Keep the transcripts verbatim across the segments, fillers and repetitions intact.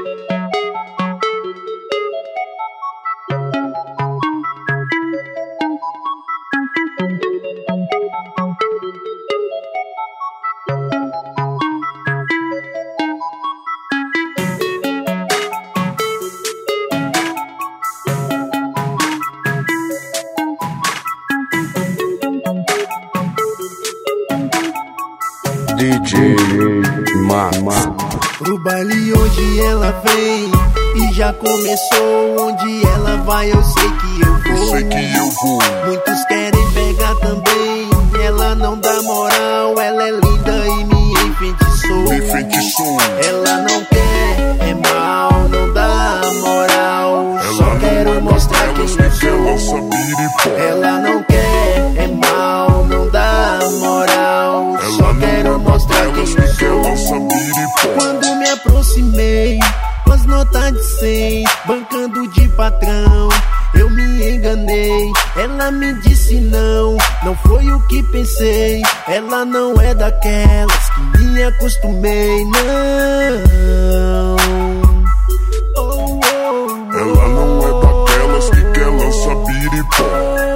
D J Mama. Pro baile onde ela vem e já começou. Onde ela vai eu sei que eu vou. Eu sei que eu vou. Muitos querem pegar também, ela não dá moral. Ela é linda e me enfeitiçou. Me enfeitiçou. Ela não quer, é mal, não dá moral. Ela Só quero mostrar quem eu sou. Ela não quer, é mal, não dá moral. Só quero mostrar quem eu sou. Quando me aproximei, com as notas de cem, bancando de patrão, eu me enganei. Ela me disse não, não foi o que pensei. Ela não é daquelas que me acostumei, não. Oh, oh, ela não é daquelas que quer lançar biripó.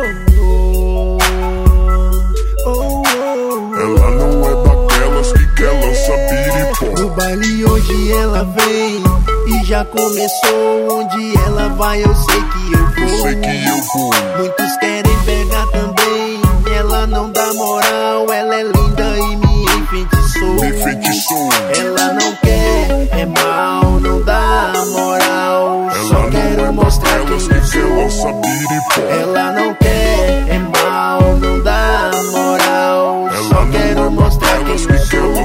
oh, oh, oh. Ela não é daquelas que quer lançar biripó. No baile onde ela vem e já começou. Onde ela vai eu sei que eu vou. Eu sei que eu vou. Muitos querem pegar também, ela não dá moral. Ela é linda e me enfeitiçou. Me enfeitiçou. Ela não quer, é mal, não dá moral. Ela Só quero mostrar quem eu sou. Ela não quer, é mal, não dá moral. Ela Só quero mostrar quem eu sou.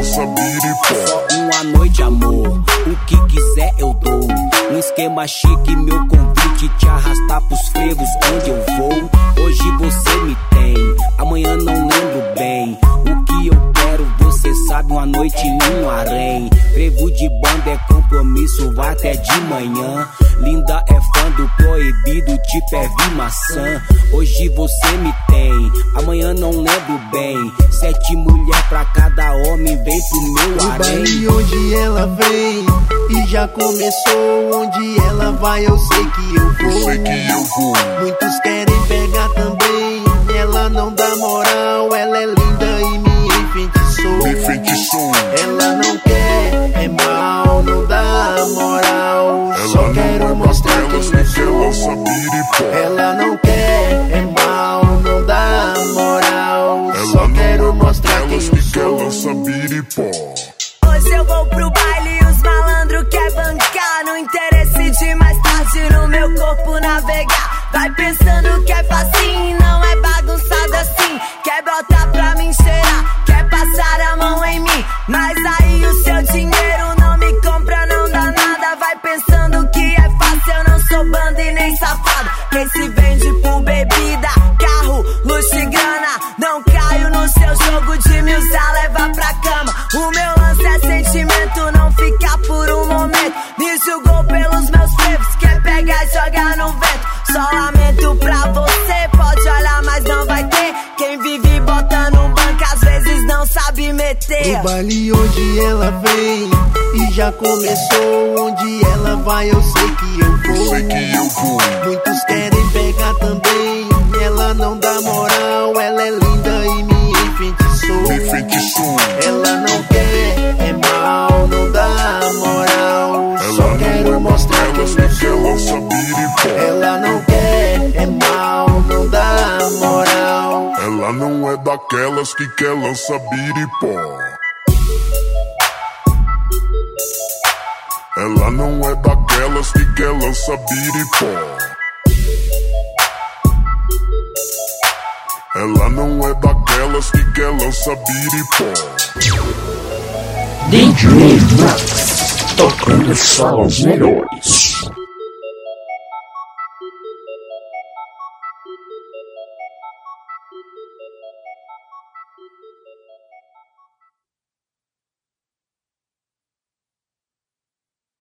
Só uma noite, amor, o que quiser eu dou. Um esquema chique, meu convite, te arrastar pros frevos onde eu vou. Hoje você me tem, amanhã não lembro bem. O que eu quero, você sabe, uma noite em um harém. Frevo de banda é compromisso, vai até de manhã. Linda é fã do proibido, tipo é vi maçã. Hoje você me tem, amanhã não lembro bem. Sete mulher pra cada homem, vem pro meu harém. harém. O baile onde ela vem e já começou. Onde ela vai eu sei que eu vou. Eu sei que eu vou. Muitos querem pegar também, ela não dá moral. Ela é linda e me enfeitiçou. Me enfeitiçou. Ela não quer, é mal, não dá moral. Ela Só quero mostrar quem eu sou. Ela não quer, é mal, não dá moral. Ela Só quero mostrar quem eu sou. Hoje eu vou pro baile e os malandros quer bancar. No interesse de mais tarde no meu corpo navegar. Vai pensando que é facinho, não é bagunçado assim. Quer botar pra mim cheirar, quer passar a mão em mim. Mas aí o seu dinheiro não me compra, não dá nada. Vai pensando que é fácil, eu não sou banda e nem safado. Quem se vende por bebida, carro, luxo e grana. Não caio no seu jogo de me usar, leva pra cama. O meu lance é sentimento, não ficar por um momento. Me julgou pelos meus frevos, quer pegar e jogar no vento. Só lamento pra você, pode olhar, mas não vai ter. Quem vive botando banca, às vezes não sabe meter. O baile onde ela vem e já começou. Onde ela vai eu sei que eu vou. Eu sei que eu vou. Muitos querem pegar também, ela não dá moral. Ela é linda e me enfeitiçou. Me enfeitiçou. Ela não quer, é mal, não dá moral. Só quero mostrar quem eu sou. Ela não quer, é mal, não dá moral. Ela não é daquelas que quer lançar biripó. Ela não é daquelas que quer lançar biripó. Ela não é daquelas que quer lançar biripó. D J Max, tocando só os melhores.